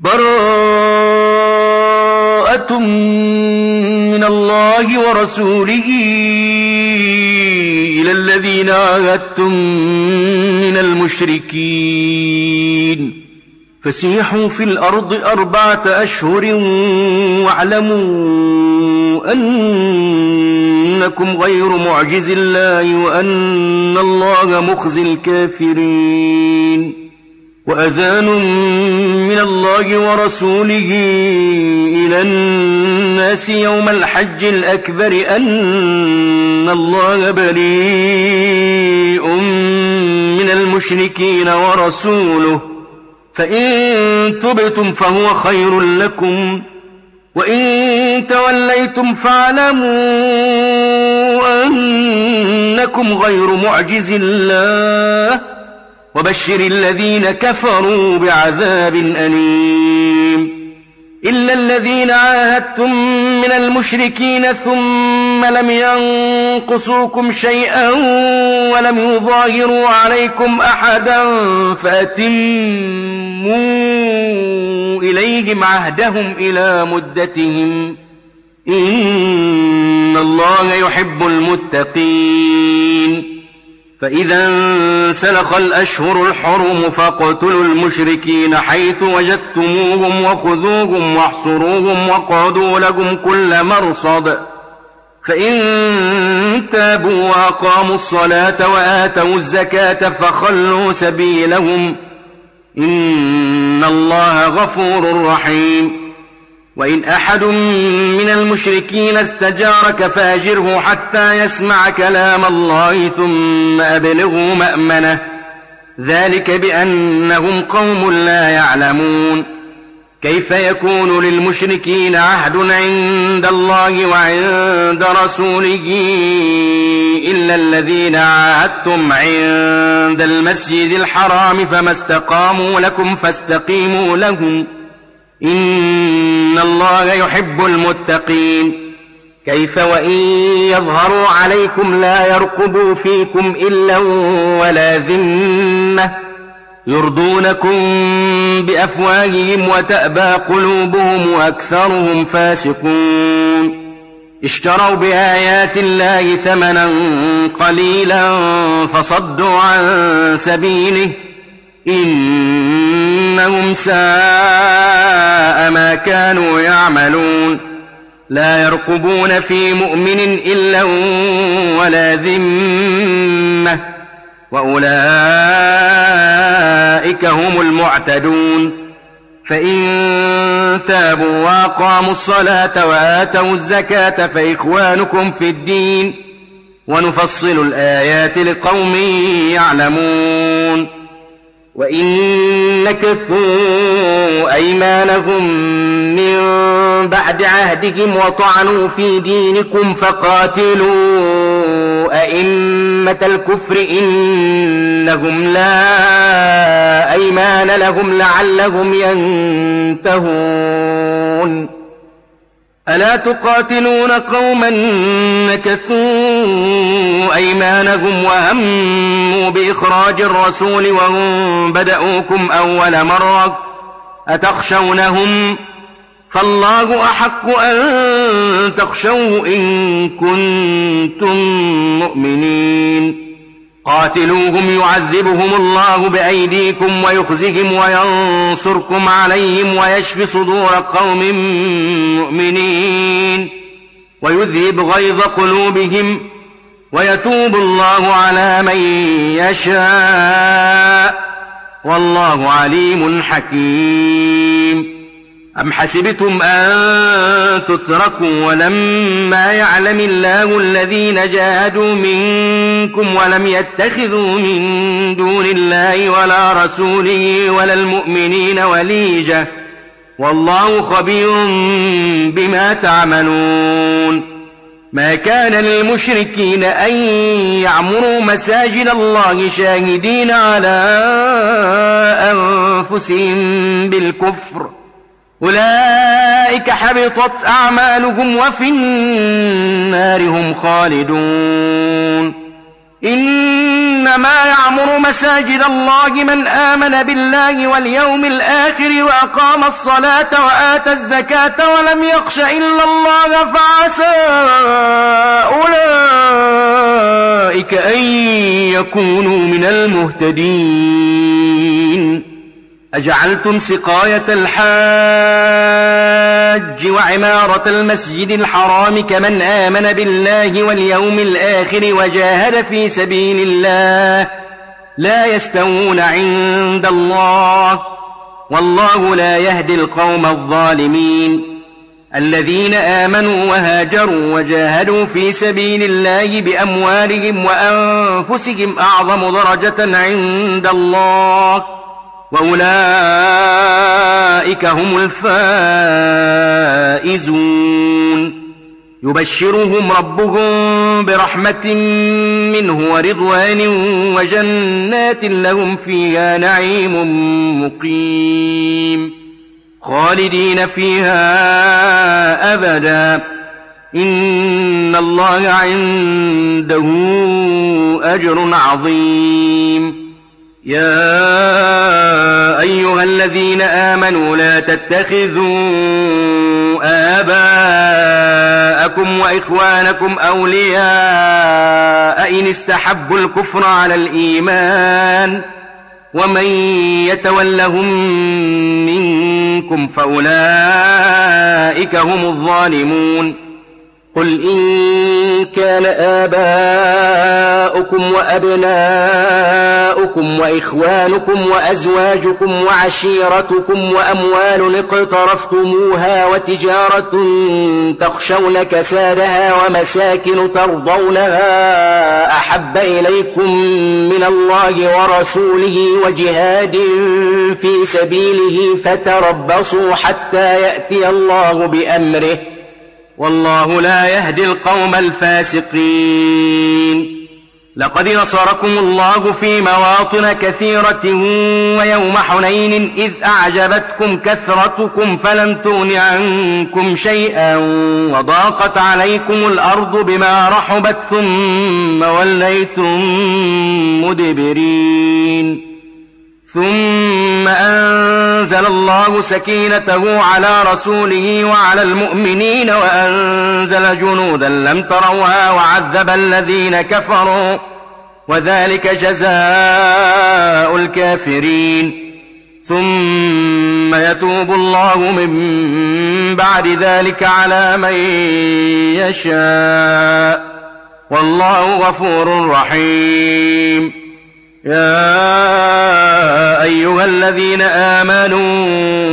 براءة من الله ورسوله إلى الذين عاهدتم من المشركين فسيحوا في الأرض 4 أشهر واعلموا أنكم غير معجز الله وأن الله مخزي الكافرين وأذان من الله ورسوله إلى الناس يوم الحج الأكبر أن الله بريء من المشركين ورسوله فإن تبتم فهو خير لكم وإن توليتم فاعلموا أنكم غير معجز الله وبشر الذين كفروا بعذاب أليم إلا الذين عاهدتم من المشركين ثم لم ينقصوكم شيئا ولم يظاهروا عليكم أحدا فأتموا إليهم عهدهم إلى مدتهم إن الله يحب المتقين فإذا انسلخ الأشهر الحرم فاقتلوا المشركين حيث وجدتموهم وخذوهم واحصروهم واقعدوا لهم كل مرصد فإن تابوا وأقاموا الصلاة وآتوا الزكاة فخلوا سبيلهم إن الله غفور رحيم وإن أحد من المشركين استجارك فأجره حتى يسمع كلام الله ثم أبلغه مأمنه ذلك بأنهم قوم لا يعلمون كيف يكون للمشركين عهد عند الله وعند رسوله إلا الذين عاهدتم عند المسجد الحرام فما استقاموا لكم فاستقيموا لهم إن الله يحب المتقين كيف وإن يظهروا عليكم لا يرقبوا فيكم إلا ولا ذمة يرضونكم بأفواههم وتأبى قلوبهم وأكثرهم فاسقون اشتروا بآيات الله ثمنا قليلا فصدوا عن سبيله إنهم ساء ما كانوا يعملون لا يرقبون في مؤمن إلا ولا ذمة وأولئك هم المعتدون فإن تابوا وأقاموا الصلاة وآتوا الزكاة فإخوانكم في الدين ونفصل الآيات لقوم يعلمون وإن نكثوا أيمانهم من بعد عهدهم وطعنوا في دينكم فقاتلوا أئمة الكفر إنهم لا أيمان لهم لعلهم ينتهون ألا تقاتلون قوما نكثوا أيمانهم وهموا بإخراج الرسول وهم بدأوكم أول مرة أتخشونهم فالله أحق أن تخشوه إن كنتم مؤمنين قاتلوهم يعذبهم الله بأيديكم ويخزهم وينصركم عليهم ويشفي صدور قوم مؤمنين ويذهب غيظ قلوبهم ويتوب الله على من يشاء والله عليم حكيم أم حسبتم أن تتركوا ولما يعلم الله الذين جاهدوا منكم ولم يتخذوا من دون الله ولا رسوله ولا المؤمنين وليجة والله خبير بما تعملون ما كان للمشركين أن يعمروا مساجد الله شاهدين على أنفسهم بالكفر أولئك حبطت أعمالهم وفي النار هم خالدون إنما يعمر مساجد الله من آمن بالله واليوم الآخر وأقام الصلاة وآتى الزكاة ولم يخش إلا الله فعسى أولئك أن يكونوا من المهتدين. أجعلتم سقاية الحاج وعمارة المسجد الحرام كمن آمن بالله واليوم الآخر وجاهد في سبيل الله لا يستوون عند الله والله لا يهدي القوم الظالمين. الذين آمنوا وهاجروا وجاهدوا في سبيل الله بأموالهم وأنفسهم أعظم درجة عند الله وأولئك هم الفائزون. يبشرهم ربهم برحمة منه ورضوان وجنات لهم فيها نعيم مقيم خالدين فيها أبدا إن الله عنده أجر عظيم. يا أيها الذين آمنوا لا تتخذوا آباءكم وإخوانكم أولياء إن استحبوا الكفر على الإيمان ومن يتولهم منكم فأولئك هم الظالمون. قل إن كان آباؤكم وأبناؤكم وإخوانكم وأزواجكم وعشيرتكم وأموال اقترفتموها وتجارة تخشون كسادها ومساكن ترضونها أحب إليكم من الله ورسوله وجهاد في سبيله فتربصوا حتى يأتي الله بأمره والله لا يهدي القوم الفاسقين. لقد نصركم الله في مواطن كثيرة ويوم حنين إذ أعجبتكم كثرتكم فلم تغن عنكم شيئا وضاقت عليكم الأرض بما رحبت ثم وليتم مدبرين. ثم أنزل الله سكينته على رسوله وعلى المؤمنين وأنزل جنودا لم تروها وعذب الذين كفروا وذلك جزاء الكافرين. ثم يتوب الله من بعد ذلك على من يشاء والله غفور رحيم. يا أيها الذين آمنوا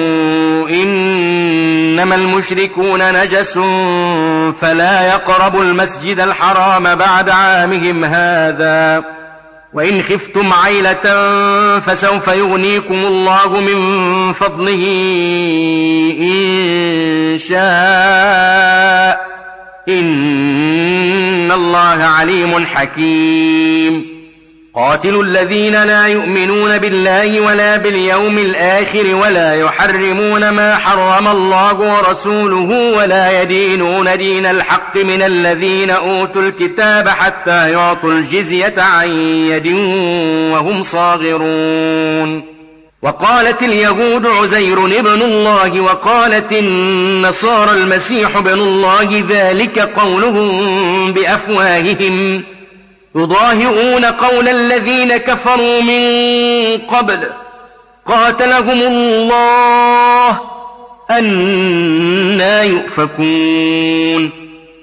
إنما المشركون نجس فلا يقربوا المسجد الحرام بعد عامهم هذا وإن خفتم عيلة فسوف يغنيكم الله من فضله إن شاء إن الله عليم حكيم. قاتلوا الذين لا يؤمنون بالله ولا باليوم الآخر ولا يحرمون ما حرم الله ورسوله ولا يدينون دين الحق من الذين أوتوا الكتاب حتى يعطوا الجزية عن يد وهم صاغرون. وقالت اليهود عزير ابن الله وقالت النصارى المسيح ابن الله ذلك قولهم بأفواههم يضاهئون قول الذين كفروا من قبل قاتلهم الله أنى يؤفكون.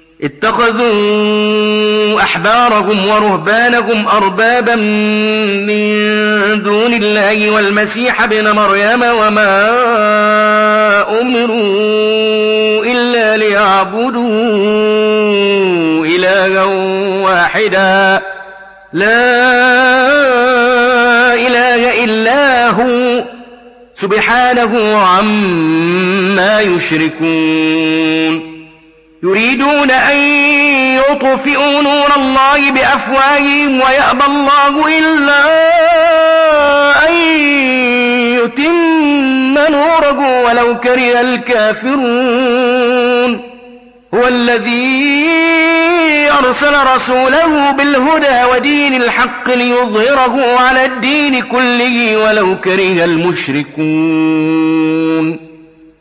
اتخذوا أحبارهم ورهبانهم أربابا من دون الله والمسيح ابن مريم وما أمروا إلا ليعبدوا إلها واحدا لا إله إلا هو سبحانه عما يشركون. يريدون أن يطفئوا نور الله بأفواههم ويأبى الله إلا أن يتم نوره ولو كره الكافرون. هو الذي أرسل رسوله بالهدى ودين الحق ليظهره على الدين كله ولو كره المشركون.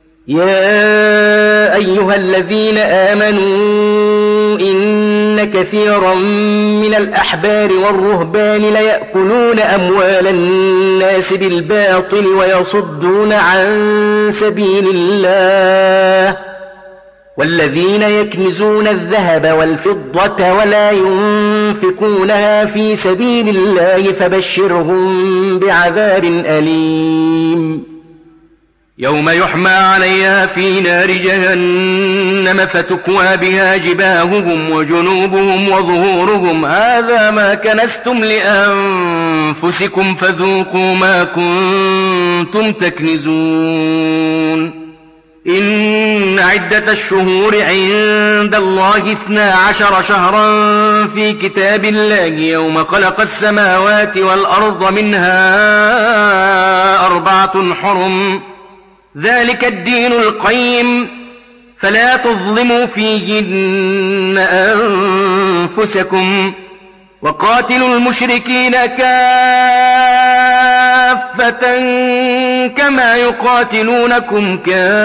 يا أيها الذين آمنوا إن كثيرا من الأحبار والرهبان ليأكلون أموال الناس بالباطل ويصدون عن سبيل الله والذين يكنزون الذهب والفضة ولا ينفقونها في سبيل الله فبشرهم بعذاب أليم. يوم يحمى عليها في نار جهنم فتكوى بها جباههم وجنوبهم وظهورهم هذا ما كنزتم لأنفسكم فذوقوا ما كنتم تكنزون. إن عدة الشهور عند الله 12 شهرا في كتاب الله يوم خلق السماوات والأرض منها 4 حرم ذلك الدين القيم فلا تظلموا فيهن أنفسكم وقاتلوا المشركين كافة كما يقاتلونكم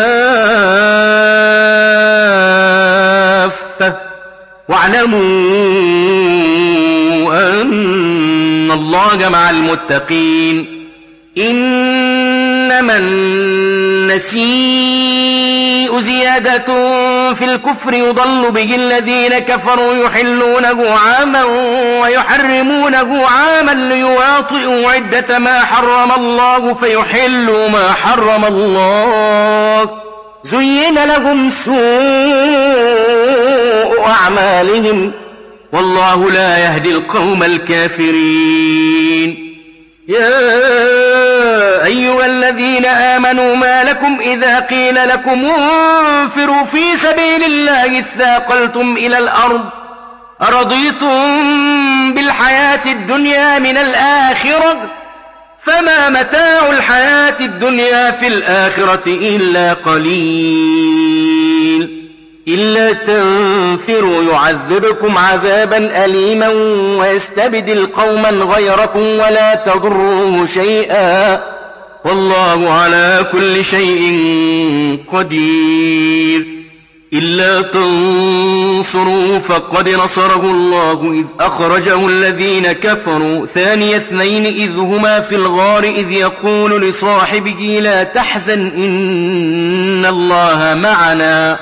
كافة واعلموا أن الله مع المتقين. إنما النسيء زيادة في الكفر يضل به الذين كفروا يحلونه عاما ويحرمونه عاما ليواطئوا عدة ما حرم الله فيحلوا ما حرم الله زين لهم سوء أعمالهم والله لا يهدي القوم الكافرين. يا أيها الذين آمنوا ما لكم إذا قيل لكم انفروا في سبيل الله اثاقلتم إلى الأرض أرضيتم بالحياة الدنيا من الآخرة فما متاع الحياة الدنيا في الآخرة إلا قليل. إلا تنفروا يعذبكم عذابا أليما ويستبدل قوما غيركم ولا تضروه شيئا والله على كل شيء قدير. إلا تنصروا فقد نصره الله إذ أخرجه الذين كفروا ثاني اثنين إذ هما في الغار إذ يقول لصاحبه لا تحزن إن الله معنا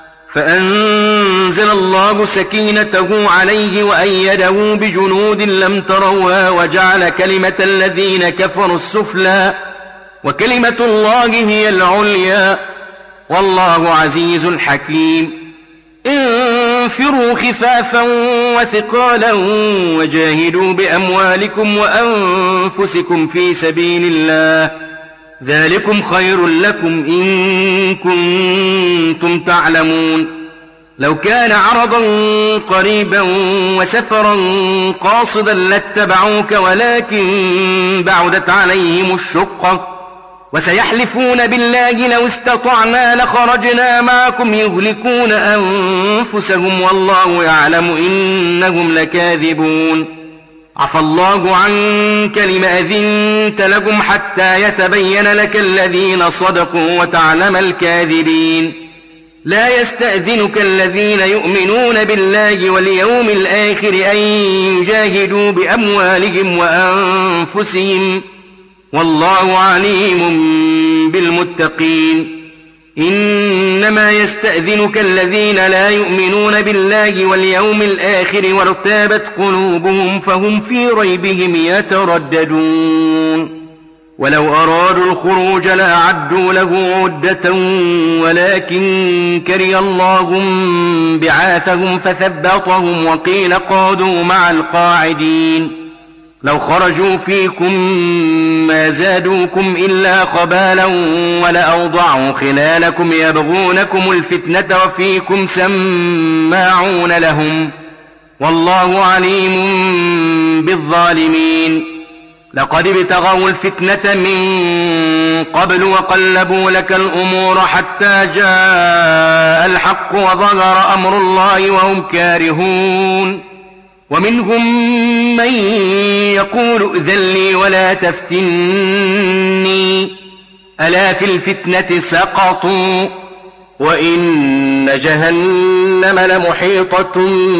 فأنزل الله سكينته عليه وأيده بجنود لم تروها وجعل كلمة الذين كفروا السفلى وكلمة الله هي العليا والله عزيز حكيم. انفروا خفافا وثقالا وجاهدوا بأموالكم وأنفسكم في سبيل الله ذلكم خير لكم إن كنتم تعلمون. لو كان عرضا قريبا وسفرا قاصدا لاتبعوك ولكن بعدت عليهم الشقة وسيحلفون بالله لو استطعنا لخرجنا معكم يهلكون أنفسهم والله يعلم إنهم لكاذبون. عفى الله عنك لم أذنت لكم حتى يتبين لك الذين صدقوا وتعلم الكاذبين. لا يستأذنك الذين يؤمنون بالله واليوم الآخر أن يجاهدوا بأموالهم وأنفسهم والله عليم بالمتقين. إنما يستأذنك الذين لا يؤمنون بالله واليوم الآخر وارتابت قلوبهم فهم في ريبهم يترددون. ولو أرادوا الخروج لأعدوا له عدة ولكن كره الله بعاثهم فثبطهم وقيل قعدوا مع القاعدين. لو خرجوا فيكم ما زادوكم إلا خبالا ولأوضعوا خلالكم يبغونكم الفتنة وفيكم سماعون لهم والله عليم بالظالمين. لقد ابتغوا الفتنة من قبل وقلبوا لك الأمور حتى جاء الحق وظهر أمر الله وهم كارهون ومنهم من يقول ائذن لي ولا تفتني ألا في الفتنة سقطوا وإن جهنم لمحيطة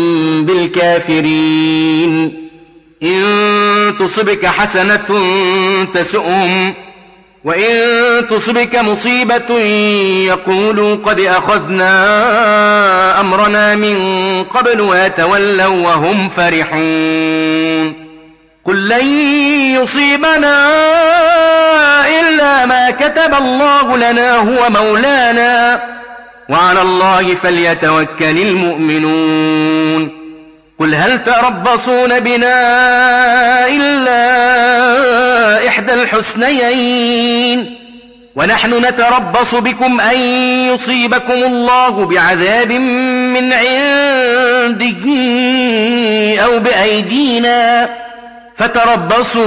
بالكافرين إن تصبك حسنة تسؤهم وإن تصبك مصيبة يقولوا قد أخذنا أمرنا من قبل ويتولوا وهم فرحون قل لن يصيبنا إلا ما كتب الله لنا هو مولانا وعلى الله فليتوكل المؤمنون قل هل تربصون بنا إلا إحدى الحسنيين ونحن نتربص بكم أن يصيبكم الله بعذاب من عنده أو بأيدينا فتربصوا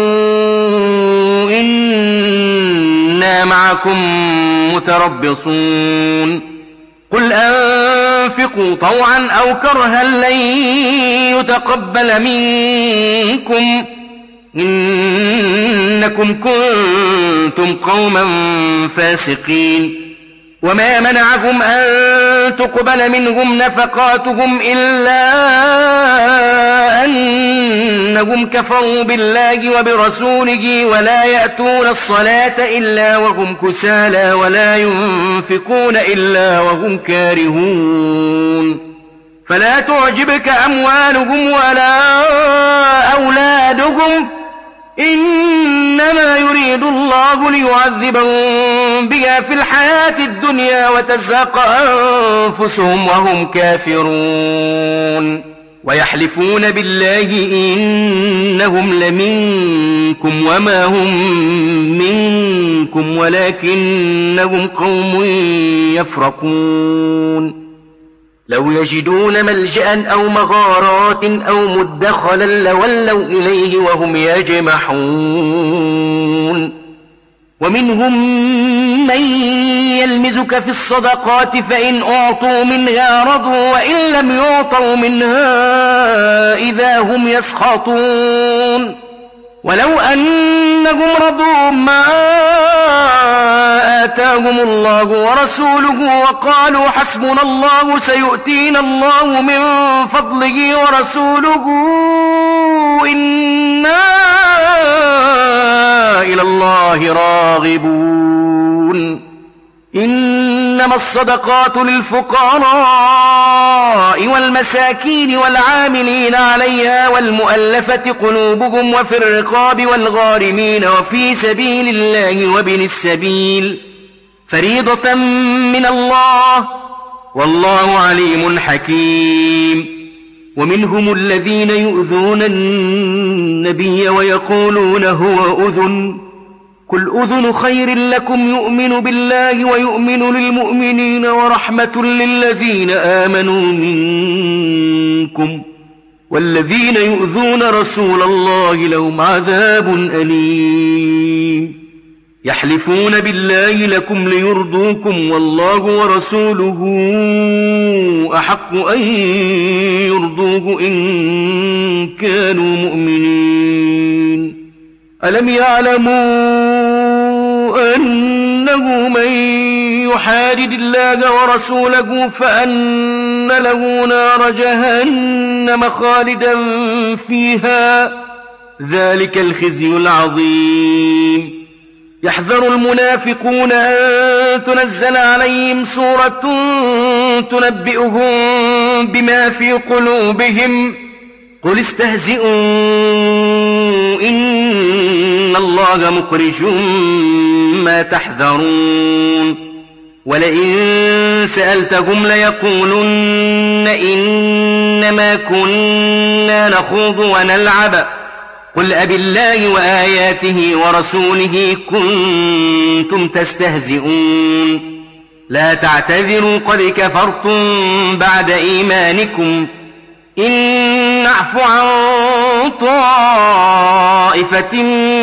إنا معكم متربصون قل أنفقوا طوعا أو كرها لن يتقبل منكم إنكم كنتم قوما فاسقين وما منعهم أن تقبل منهم نفقاتهم إلا أنهم كفروا بالله وبرسوله ولا يأتون الصلاة إلا وهم كسالى ولا ينفقون إلا وهم كارهون فلا تعجبك أموالهم ولا أولادهم إنما يريد الله ليعذبهم بها في الحياة الدنيا وتزهق أنفسهم وهم كافرون ويحلفون بالله إنهم لمنكم وما هم منكم ولكنهم قوم يفرقون لو يجدون ملجأ أو مغارات أو مدخلا لولوا إليه وهم يجمحون ومنهم من يلمزك في الصدقات فإن أعطوا منها رضوا وإن لم يعطوا منها إذا هم يسخطون ولو أنهم رضوا ما آتاهم الله ورسوله وقالوا حسبنا الله سيؤتينا الله من فضله ورسوله إنا إلى الله راغبون إنما الصدقات للفقراء والمساكين والعاملين عليها والمؤلفة قلوبهم وفي الرقاب والغارمين وفي سبيل الله وابن السبيل فريضة من الله والله عليم حكيم ومنهم الذين يؤذون النبي ويقولون هو أذن قل أذن خير لكم يؤمن بالله ويؤمن للمؤمنين ورحمة للذين آمنوا منكم والذين يؤذون رسول الله لهم عذاب أليم يحلفون بالله لكم ليرضوكم والله ورسوله أحق أن يرضوه إن كانوا مؤمنين ألم يعلموا أنه من يحادد الله ورسوله فأن له نار جهنم خالدا فيها ذلك الخزي العظيم يحذر المنافقون أن تنزل عليهم سورة تنبئهم بما في قلوبهم قل استهزئوا إن الله مخرج ما تحذرون ولئن سألتهم ليقولن إنما كنا نخوض ونلعب قل أبالله وآياته ورسوله كنتم تستهزئون لا تعتذروا قد كفرتم بعد إيمانكم إن نعفو عن طائفة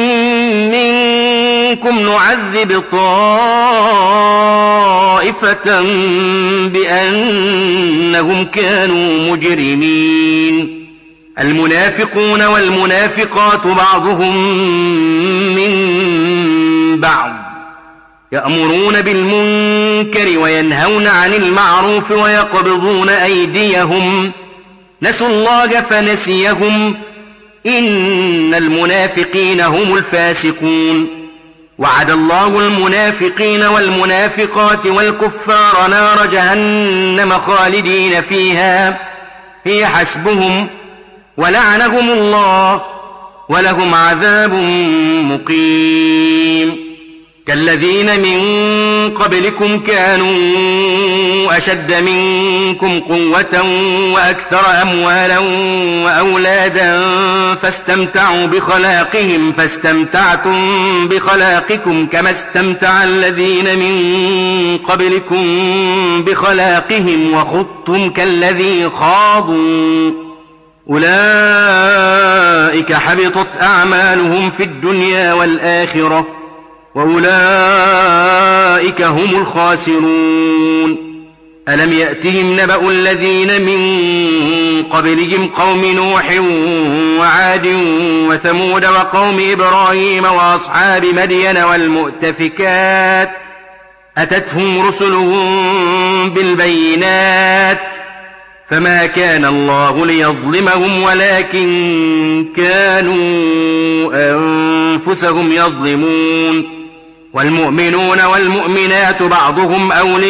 منكم نعذب طائفة بأنهم كانوا مجرمين. المنافقون والمنافقات بعضهم من بعض يأمرون بالمنكر وينهون عن المعروف ويقبضون أيديهم نسوا الله فنسيهم إن المنافقين هم الفاسقون. وعد الله المنافقين والمنافقات والكفار نار جهنم خالدين فيها هي حسبهم ولعنهم الله ولهم عذاب مقيم. كالذين من قبلكم كانوا أشد منكم قوة وأكثر أموالا وأولادا فاستمتعوا بخلاقهم فاستمتعتم بخلاقكم كما استمتع الذين من قبلكم بخلاقهم وخضتم كالذي خاضوا أولئك حبطت أعمالهم في الدنيا والآخرة وأولئك هم الخاسرون. ألم يأتهم نبأ الذين من قبلهم قوم نوح وعاد وثمود وقوم إبراهيم وأصحاب مدين والمؤتفكات أتتهم رسلهم بالبينات فما كان الله ليظلمهم ولكن كانوا أنفسهم يظلمون. والمؤمنون والمؤمنات بعضهم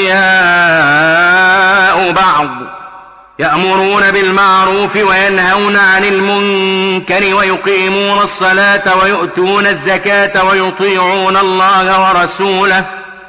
أولياء بعض يأمرون بالمعروف وينهون عن المنكر ويقيمون الصلاة ويؤتون الزكاة ويطيعون الله ورسوله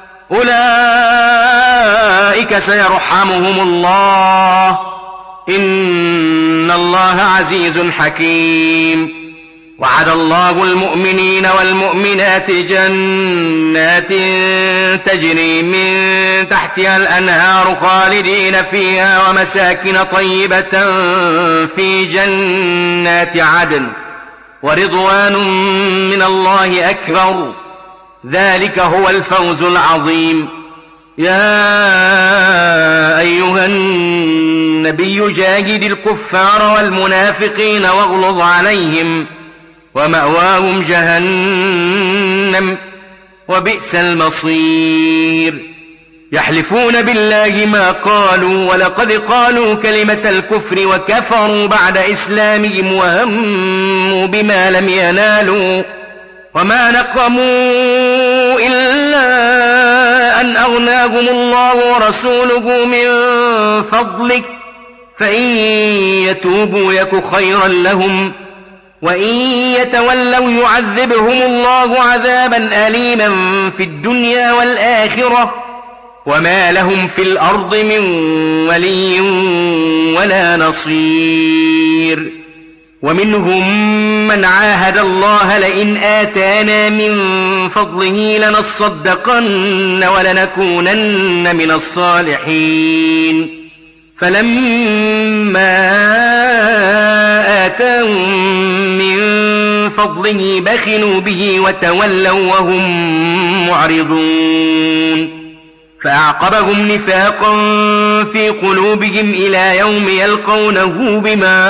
أولئك سيرحمهم الله إن الله عزيز حكيم. وعد الله المؤمنين والمؤمنات جنات تجري من تحتها الأنهار خالدين فيها ومساكن طيبة في جنات عدن ورضوان من الله أكبر ذلك هو الفوز العظيم. يا أيها النبي جاهد الكفار والمنافقين واغلظ عليهم ومأواهم جهنم وبئس المصير. يحلفون بالله ما قالوا ولقد قالوا كلمة الكفر وكفروا بعد إسلامهم وهموا بما لم ينالوا وما نقموا إلا أن أغناهم الله ورسوله من فضله فإن يتوبوا يك خيرا لهم وإن يتولوا يعذبهم الله عذابا أليما في الدنيا والآخرة وما لهم في الأرض من ولي ولا نصير. ومنهم من عاهد الله لئن آتانا من فضله لنصدقن ولنكونن من الصالحين فلما آتاهم من فضله بخلوا به وتولوا وهم معرضون فأعقبهم نفاقا في قلوبهم إلى يوم يلقونه بما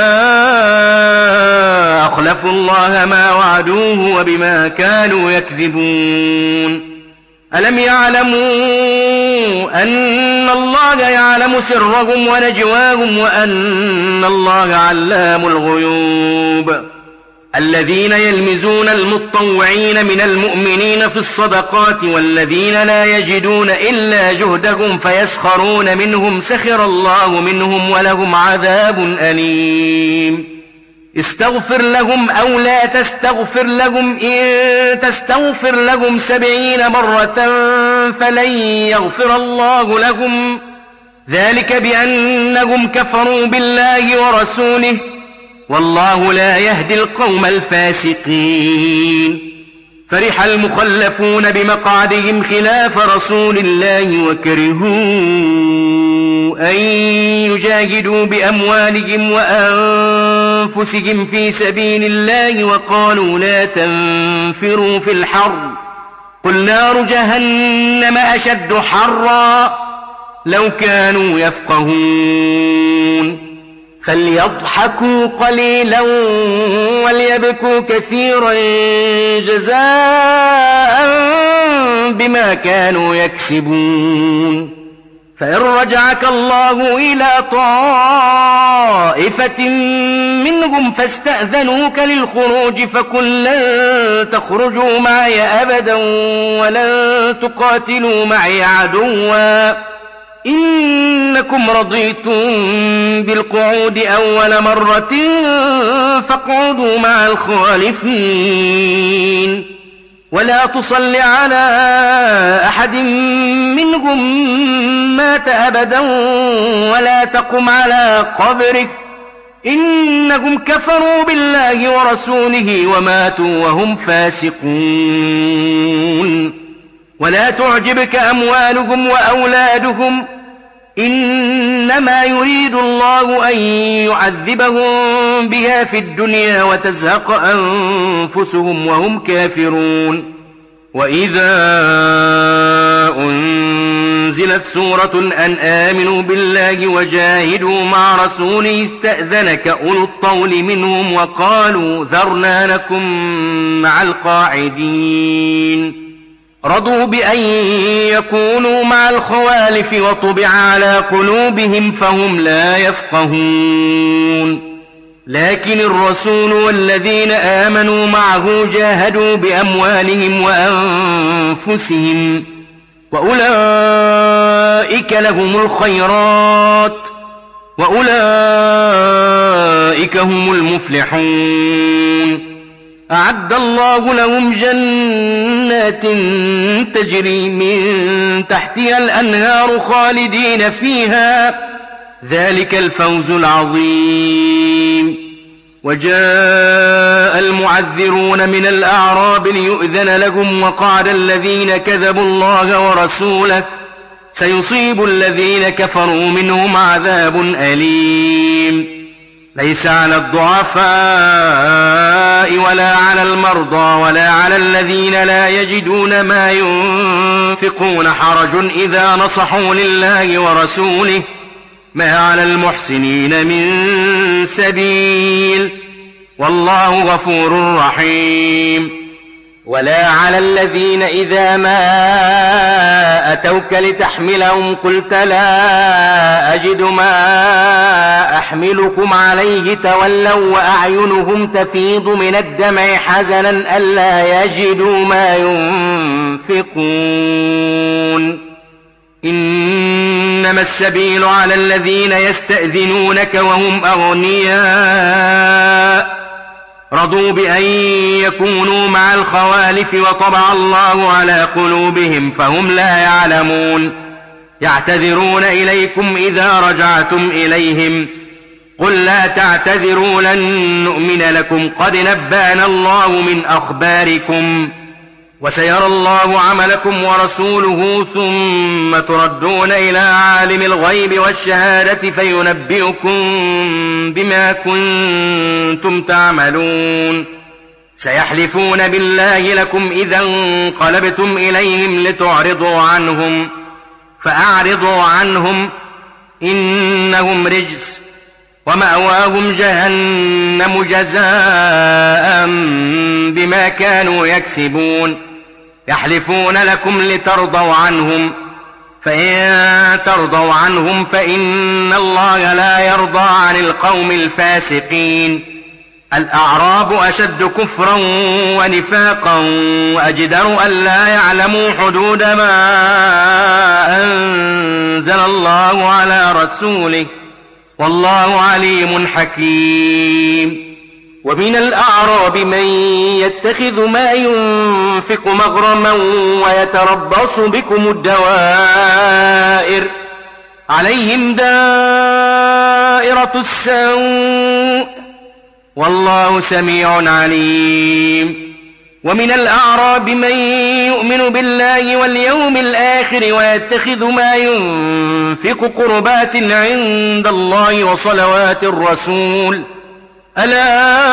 أخلفوا الله ما وعدوه وبما كانوا يكذبون. ألم يعلموا أن الله يعلم سرهم ونجواهم وأن الله علام الغيوب. الذين يلمزون المطوعين من المؤمنين في الصدقات والذين لا يجدون إلا جهدهم فيسخرون منهم سخر الله منهم ولهم عذاب أليم. استغفر لهم أو لا تستغفر لهم إن تستغفر لهم 70 مرة فلن يغفر الله لهم ذلك بأنهم كفروا بالله ورسوله والله لا يهدي القوم الفاسقين. فرح المخلفون بمقعدهم خلاف رسول الله وكرهوا أن يجاهدوا بأموالهم وأنفسهم في سبيل الله وقالوا لا تنفروا في الحر قل نار جهنم أشد حرا لو كانوا يفقهون فليضحكوا قليلا وليبكوا كثيرا جزاء بما كانوا يكسبون فإن رجعك الله إلى طائفة منهم فاستأذنوك للخروج فقل لن تخرجوا معي أبدا ولن تقاتلوا معي عدوا إنكم رضيتم بالقعود أول مرة فاقعدوا مع الخالفين ولا تصل على أحد منهم مات أبدا ولا تقم على قبره إنهم كفروا بالله ورسوله وماتوا وهم فاسقون ولا تعجبك أموالهم وأولادهم إنما يريد الله أن يعذبهم بها في الدنيا وتزهق أنفسهم وهم كافرون وإذا أنزلت سورة أن آمنوا بالله وجاهدوا مع رسوله استأذنك أولو الطول منهم وقالوا ذرنا نكن مع القاعدين رضوا بأن يكونوا مع الخوالف وطبع على قلوبهم فهم لا يفقهون لكن الرسول والذين آمنوا معه جاهدوا بأموالهم وأنفسهم وأولئك لهم الخيرات وأولئك هم المفلحون أعد الله لهم جنات تجري من تحتها الأنهار خالدين فيها ذلك الفوز العظيم وجاء المعذرون من الأعراب ليؤذن لهم وقعد الذين كذبوا الله ورسوله سيصيب الذين كفروا منهم عذاب أليم ليس على الضعفاء ولا على المرضى ولا على الذين لا يجدون ما ينفقون حرج إذا نصحوا لله ورسوله ما على المحسنين من سبيل والله غفور رحيم ولا على الذين إذا ما أتوك لتحملهم قلت لا أجد ما أحملكم عليه تولوا وأعينهم تفيض من الدمع حزنا ألا يجدوا ما ينفقون إنما السبيل على الذين يستأذنونك وهم أغنياء رضوا بأن يكونوا مع الخوالف وطبع الله على قلوبهم فهم لا يعلمون يعتذرون إليكم إذا رجعتم إليهم قل لا تعتذروا لن نؤمن لكم قد نبأنا الله من أخباركم وسيرى الله عملكم ورسوله ثم تردون إلى عالم الغيب والشهادة فينبئكم بما كنتم تعملون سيحلفون بالله لكم إذا انقلبتم إليهم لتعرضوا عنهم فأعرضوا عنهم إنهم رجس ومأواهم جهنم جزاء بما كانوا يكسبون يحلفون لكم لترضوا عنهم فإن ترضوا عنهم فإن الله لا يرضى عن القوم الفاسقين الأعراب أشد كفرا ونفاقا وأجدر ألا يعلموا حدود ما أنزل الله على رسوله والله عليم حكيم ومن الأعراب من يتخذ ما ينفق مغرما ويتربص بكم الدوائر عليهم دائرة السوء والله سميع عليم ومن الأعراب من يؤمن بالله واليوم الآخر ويتخذ ما ينفق قربات عند الله وصلوات الرسول ألا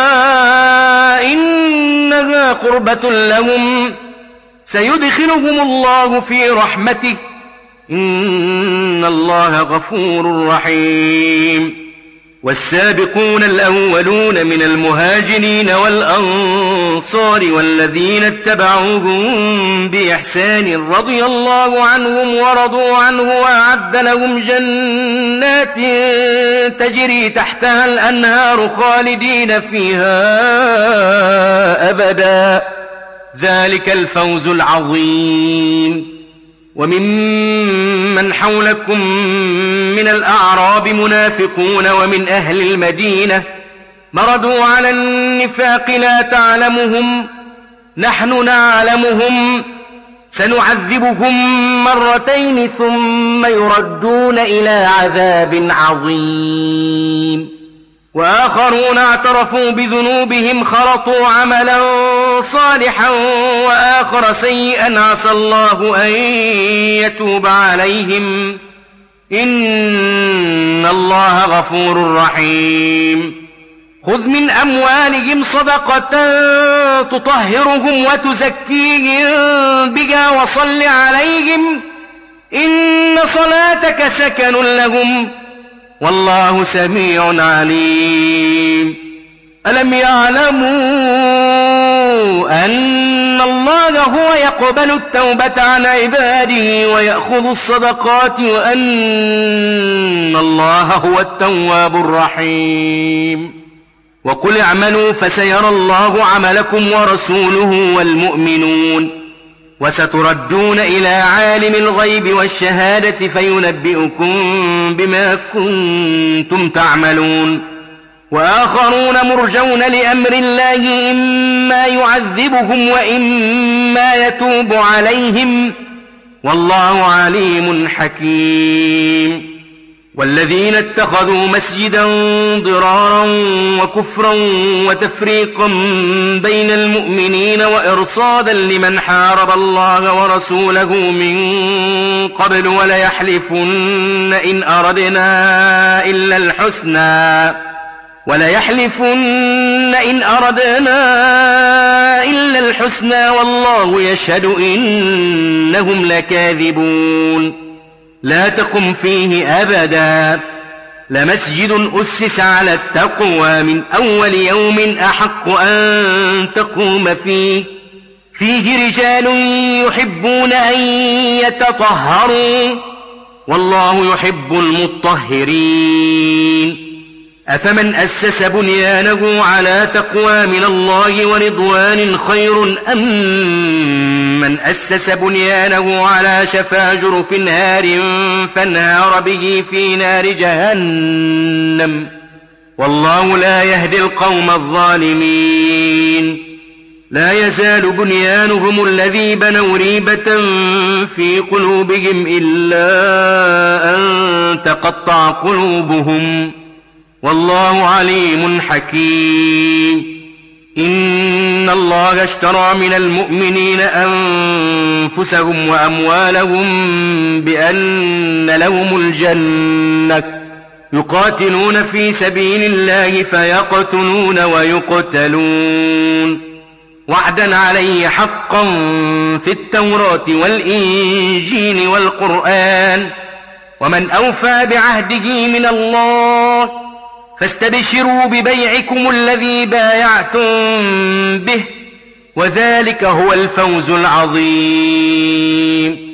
إنها قربة لهم سيدخلهم الله في رحمته إن الله غفور رحيم والسابقون الأولون من المهاجرين والأنصار والذين اتبعوهم بإحسان رضي الله عنهم ورضوا عنه وأعد لهم جنات تجري تحتها الأنهار خالدين فيها أبدا ذلك الفوز العظيم وممن حولكم من الأعراب منافقون ومن أهل المدينة مردوا على النفاق لا تعلمهم نحن نعلمهم سنعذبهم مرتين ثم يردون إلى عذاب عظيم وآخرون اعترفوا بذنوبهم خلطوا عملا صالحا وآخر سيئا عسى الله أن يتوب عليهم إن الله غفور رحيم خذ من أموالهم صدقة تطهرهم وتزكيهم بها وصل عليهم إن صلاتك سكن لهم والله سميع عليم ألم يعلموا أن الله هو يقبل التوبة عن عباده ويأخذ الصدقات وأن الله هو التواب الرحيم وقل اعملوا فسيرى الله عملكم ورسوله والمؤمنون وستردون إلى عالم الغيب والشهادة فينبئكم بما كنتم تعملون وآخرون مرجون لأمر الله إما يعذبهم وإما يتوب عليهم والله عليم حكيم والذين اتخذوا مسجدا ضرارا وكفرا وتفريقا بين المؤمنين وإرصادا لمن حارب الله ورسوله من قبل وليحلفن إن أردنا إلا الحسنى والله يشهد إنهم لكاذبون لا تقم فيه أبدا لمسجد أسس على التقوى من أول يوم أحق أن تقوم فيه رجال يحبون أن يتطهروا والله يحب المطهرين أفمن أسس بنيانه على تقوى من الله ورضوان خير أم من أسس بنيانه على شفا جرف نار فانهار به في نار جهنم والله لا يهدي القوم الظالمين لا يزال بنيانهم الذي بنوا ريبة في قلوبهم إلا أن تقطع قلوبهم والله عليم حكيم إن الله اشترى من المؤمنين أنفسهم وأموالهم بأن لهم الجنة يقاتلون في سبيل الله فيقتلون ويقتلون وعدا عليه حقا في التوراة والإنجيل والقرآن ومن أوفى بعهده من الله فاستبشروا ببيعكم الذي بايعتم به وذلك هو الفوز العظيم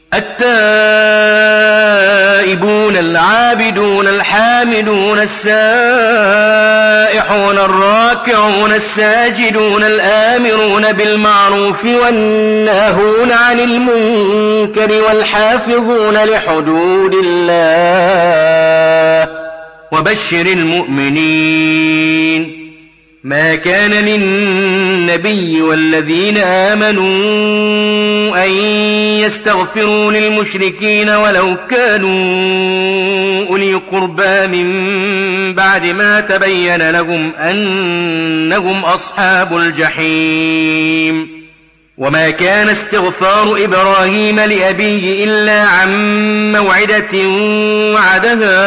التائبون العابدون الحامدون السائحون الراكعون الساجدون الآمرون بالمعروف والناهون عن المنكر والحافظون لحدود الله وبشر المؤمنين ما كان للنبي والذين آمنوا أن يستغفروا للمشركين ولو كانوا أولي قربى من بعد ما تبين لهم أنهم أصحاب الجحيم. وما كان استغفار إبراهيم لأبيه إلا عن موعدة وعدها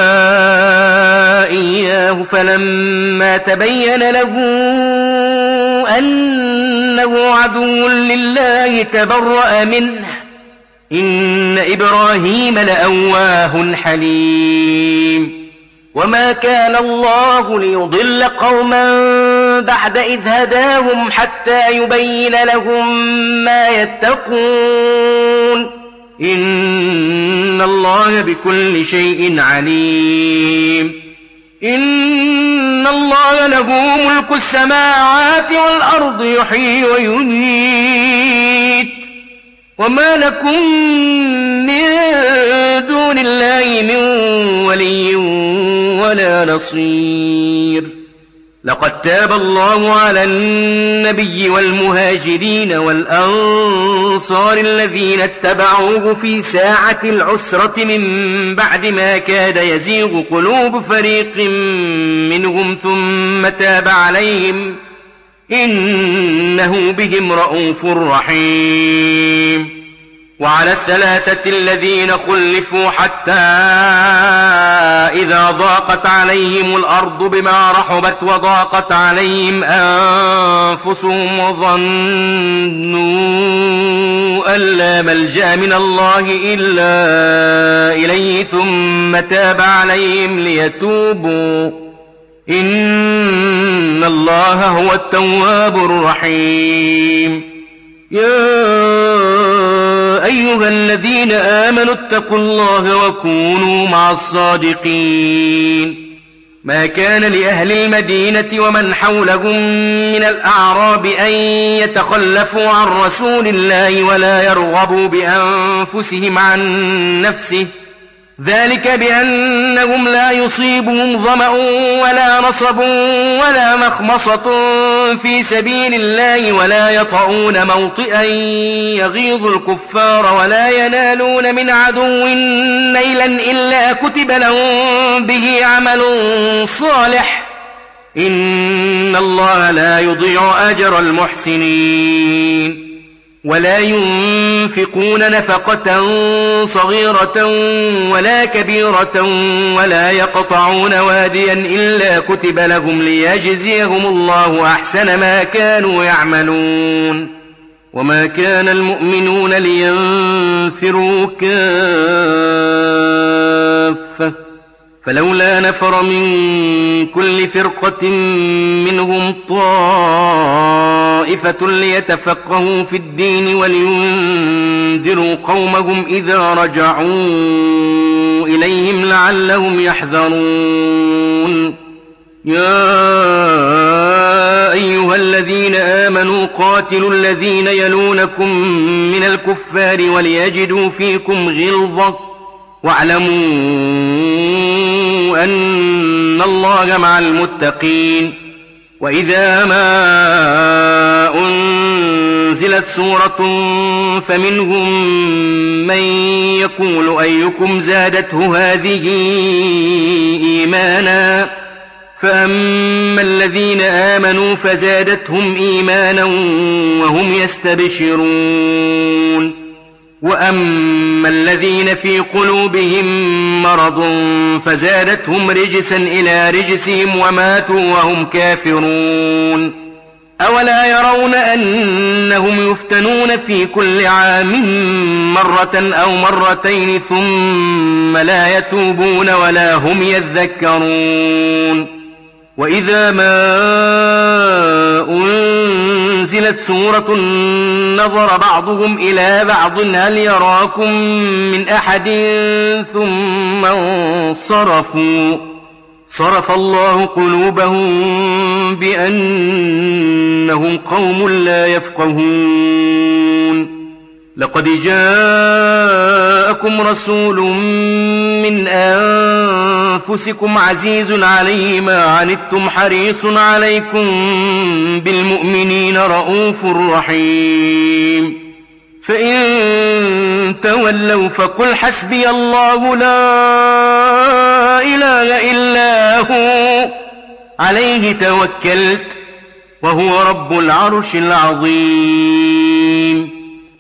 إياه فلما تبين له أنه عدو لله تبرأ منه إن إبراهيم لأواه حليم. وما كان الله ليضل قوما بعد إذ هداهم حتى يبين لهم ما يتقون إن الله بكل شيء عليم. إن الله له ملك السماوات والأرض يحيي ويميت وما لكم من دون الله من ولي ولا نصير. لقد تاب الله على النبي والمهاجرين والأنصار الذين اتبعوه في ساعة العسرة من بعد ما كاد يزيغ قلوب فريق منهم ثم تاب عليهم إنه بهم رءوف رحيم. وعلى الثلاثة الذين خلفوا حتى إذا ضاقت عليهم الأرض بما رحبت وضاقت عليهم أنفسهم وظنوا أن لا ملجأ من الله إلا إليه ثم تاب عليهم ليتوبوا إن الله هو التواب الرحيم. يا أيها الذين آمنوا اتقوا الله وكونوا مع الصادقين. ما كان لأهل المدينة ومن حولهم من الأعراب أن يتخلفوا عن رسول الله ولا يرغبوا بأنفسهم عن نفسه ذلك بأنهم لا يصيبهم ظمأ ولا نصب ولا مخمصة في سبيل الله ولا يطؤون موطئا يغيظ الكفار ولا ينالون من عدو نيلا إلا كتب لهم به عمل صالح إن الله لا يضيع أجر المحسنين. ولا ينفقون نفقة صغيرة ولا كبيرة ولا يقطعون واديا إلا كتب لهم ليجزيهم الله أحسن ما كانوا يعملون. وما كان المؤمنون لينفروا كافة فلولا نفر من كل فرقة منهم طائفة ليتفقهوا في الدين ولينذروا قومهم إذا رجعوا إليهم لعلهم يحذرون. يا أيها الذين آمنوا قاتلوا الذين يلونكم من الكفار وليجدوا فيكم غلظة واعلموا أن الله مع المتقين. وإذا ما أنزلت سورة فمنهم من يقول أيكم زادته هذه إيمانا فأما الذين آمنوا فزادتهم إيمانا وهم يستبشرون. وأما الذين في قلوبهم مرض فزادتهم رجسا إلى رجسهم وماتوا وهم كافرون. أولا يرون أنهم يفتنون في كل عام مرة أو مرتين ثم لا يتوبون ولا هم يذكرون. وإذا ما أنزلت سورة نظر بعضهم إلى بعض هل يراكم من أحد ثم انصرفوا صرف الله قلوبهم بأنهم قوم لا يفقهون. لقد جاءكم رسول من أنفسكم عزيز عليه ما عنتم حريص عليكم بالمؤمنين رؤوف رحيم فإن تولوا فقل حسبي الله لا إله إلا هو عليه توكلت وهو رب العرش العظيم